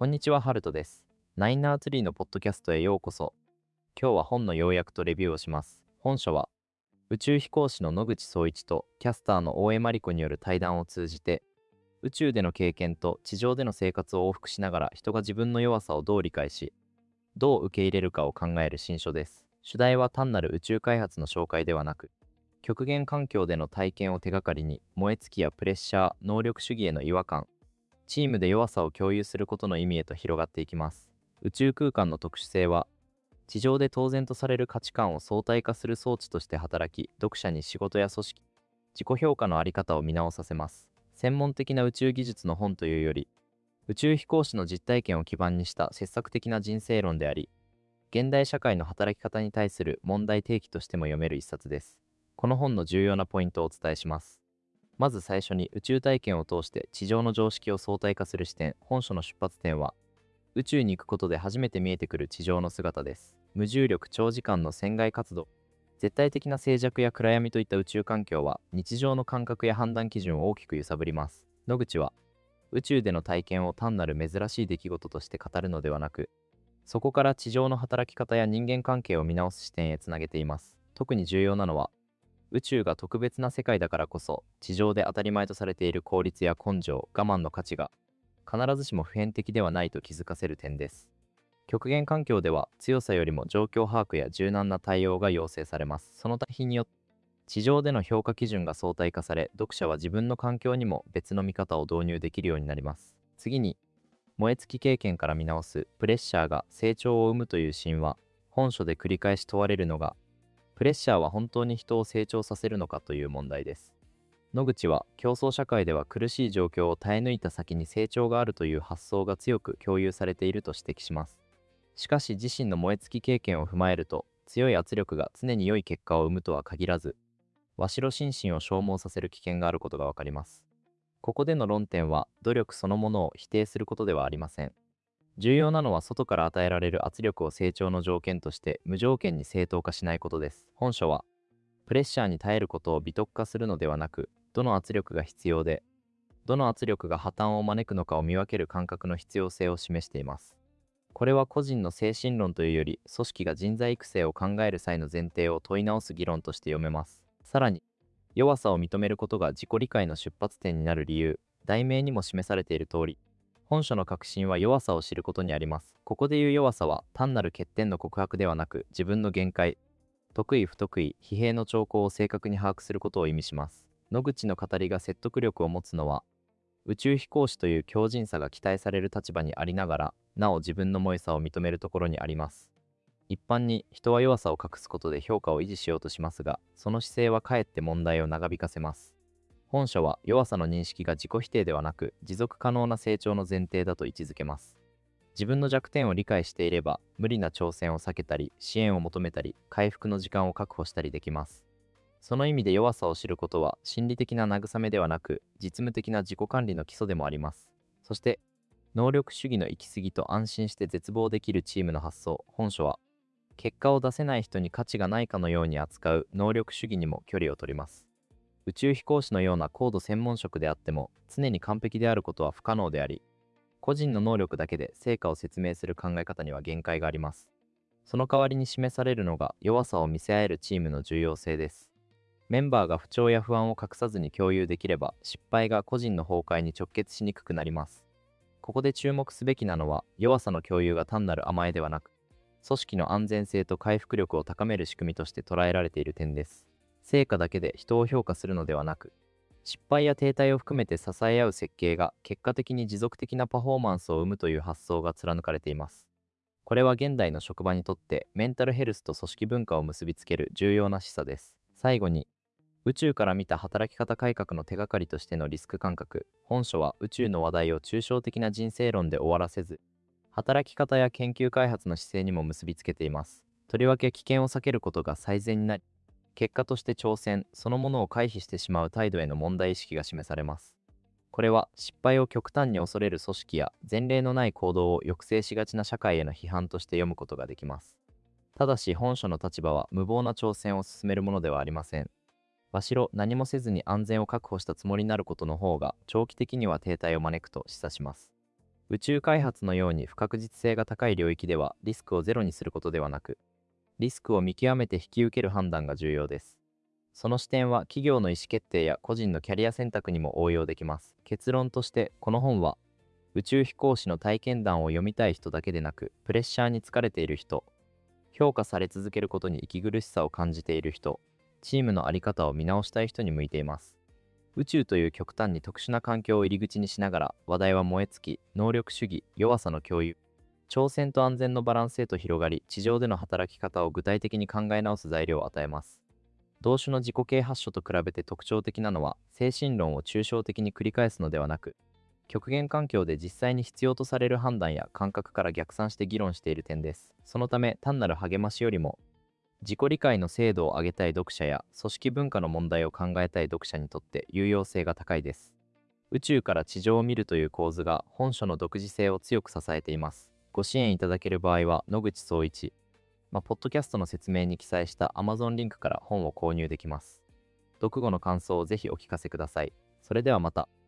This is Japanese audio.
こんにちは、ハルトです。ナインナーツリーのポッドキャストへようこそ。今日は本の要約とレビューをします。本書は、宇宙飛行士の野口聡一とキャスターの大江真理子による対談を通じて、宇宙での経験と地上での生活を往復しながら人が自分の弱さをどう理解し、どう受け入れるかを考える新書です。主題は単なる宇宙開発の紹介ではなく、極限環境での体験を手がかりに、燃え尽きやプレッシャー、能力主義への違和感、チームで弱さを共有することの意味へと広がっていきます。宇宙空間の特殊性は、地上で当然とされる価値観を相対化する装置として働き、読者に仕事や組織、自己評価の在り方を見直させます。専門的な宇宙技術の本というより、宇宙飛行士の実体験を基盤にした切削的な人生論であり、現代社会の働き方に対する問題提起としても読める一冊です。この本の重要なポイントをお伝えします。まず最初に宇宙体験を通して地上の常識を相対化する視点。本書の出発点は、宇宙に行くことで初めて見えてくる地上の姿です。無重力、長時間の船外活動、絶対的な静寂や暗闇といった宇宙環境は日常の感覚や判断基準を大きく揺さぶります。野口は、宇宙での体験を単なる珍しい出来事として語るのではなく、そこから地上の働き方や人間関係を見直す視点へつなげています。特に重要なのは、宇宙が特別な世界だからこそ、地上で当たり前とされている効率や根性、我慢の価値が必ずしも普遍的ではないと気づかせる点です。極限環境では強さよりも状況把握や柔軟な対応が要請されます。その対比によって地上での評価基準が相対化され、読者は自分の環境にも別の見方を導入できるようになります。次に、燃え尽き経験から見直すプレッシャーが成長を生むという神話。本書で繰り返し問われるのが、プレッシャーは本当に人を成長させるのかという問題です。野口は、競争社会では苦しい状況を耐え抜いた先に成長があるという発想が強く共有されていると指摘します。しかし自身の燃え尽き経験を踏まえると、強い圧力が常に良い結果を生むとは限らず、鷲代心身を消耗させる危険があることがわかります。ここでの論点は、努力そのものを否定することではありません。重要なのは外から与えられる圧力を成長の条件として無条件に正当化しないことです。本書は、プレッシャーに耐えることを美徳化するのではなく、どの圧力が必要で、どの圧力が破綻を招くのかを見分ける感覚の必要性を示しています。これは個人の精神論というより、組織が人材育成を考える際の前提を問い直す議論として読めます。さらに、弱さを認めることが自己理解の出発点になる理由、題名にも示されている通り、本書の核心は弱さを知ることにあります。ここでいう弱さは単なる欠点の告白ではなく、自分の限界、得意不得意、疲弊の兆候を正確に把握することを意味します。野口の語りが説得力を持つのは、宇宙飛行士という強靭さが期待される立場にありながら、なお自分の萌えさを認めるところにあります。一般に人は弱さを隠すことで評価を維持しようとしますが、その姿勢はかえって問題を長引かせます。本書は弱さの認識が自己否定ではなく、持続可能な成長の前提だと位置づけます。自分の弱点を理解していれば、無理な挑戦を避けたり、支援を求めたり、回復の時間を確保したりできます。その意味で弱さを知ることは、心理的な慰めではなく、実務的な自己管理の基礎でもあります。そして、能力主義の行き過ぎと安心して絶望できるチームの発想。本書は、結果を出せない人に価値がないかのように扱う能力主義にも距離を取ります。宇宙飛行士のような高度専門職であっても、常に完璧であることは不可能であり、個人の能力だけで成果を説明する考え方には限界があります。その代わりに示されるのが弱さを見せ合えるチームの重要性です。メンバーが不調や不安を隠さずに共有できれば、失敗が個人の崩壊に直結しにくくなります。ここで注目すべきなのは、弱さの共有が単なる甘えではなく、組織の安全性と回復力を高める仕組みとして捉えられている点です。成果だけで人を評価するのではなく、失敗や停滞を含めて支え合う設計が結果的に持続的なパフォーマンスを生むという発想が貫かれています。これは現代の職場にとってメンタルヘルスと組織文化を結びつける重要な示唆です。最後に、宇宙から見た働き方改革の手がかりとしてのリスク感覚。本書は宇宙の話題を抽象的な人生論で終わらせず、働き方や研究開発の姿勢にも結びつけています。とりわけ危険を避けることが最善になり、結果として挑戦そのものを回避してしまう態度への問題意識が示されます。これは失敗を極端に恐れる組織や前例のない行動を抑制しがちな社会への批判として読むことができます。ただし本書の立場は無謀な挑戦を進めるものではありません。何もせずに安全を確保したつもりになることの方が長期的には停滞を招くと示唆します。 宇宙開発のように不確実性が高い領域ではリスクをゼロにすることではなく、リスクを見極めて引き受ける判断が重要です。その視点は企業の意思決定や個人のキャリア選択にも応用できます。結論として、この本は宇宙飛行士の体験談を読みたい人だけでなく、プレッシャーに疲れている人、評価され続けることに息苦しさを感じている人、チームの在り方を見直したい人に向いています。宇宙という極端に特殊な環境を入り口にしながら、話題は燃え尽き、能力主義、弱さの共有、挑戦と安全のバランスへと広がり、地上での働き方を具体的に考え直す材料を与えます。同種の自己啓発書と比べて特徴的なのは、精神論を抽象的に繰り返すのではなく、極限環境で実際に必要とされる判断や感覚から逆算して議論している点です。そのため、単なる励ましよりも、自己理解の精度を上げたい読者や組織文化の問題を考えたい読者にとって有用性が高いです。宇宙から地上を見るという構図が本書の独自性を強く支えています。ご支援いただける場合は野口聡一、ポッドキャストの説明に記載した Amazon リンクから本を購入できます。読後の感想をぜひお聞かせください。それではまた。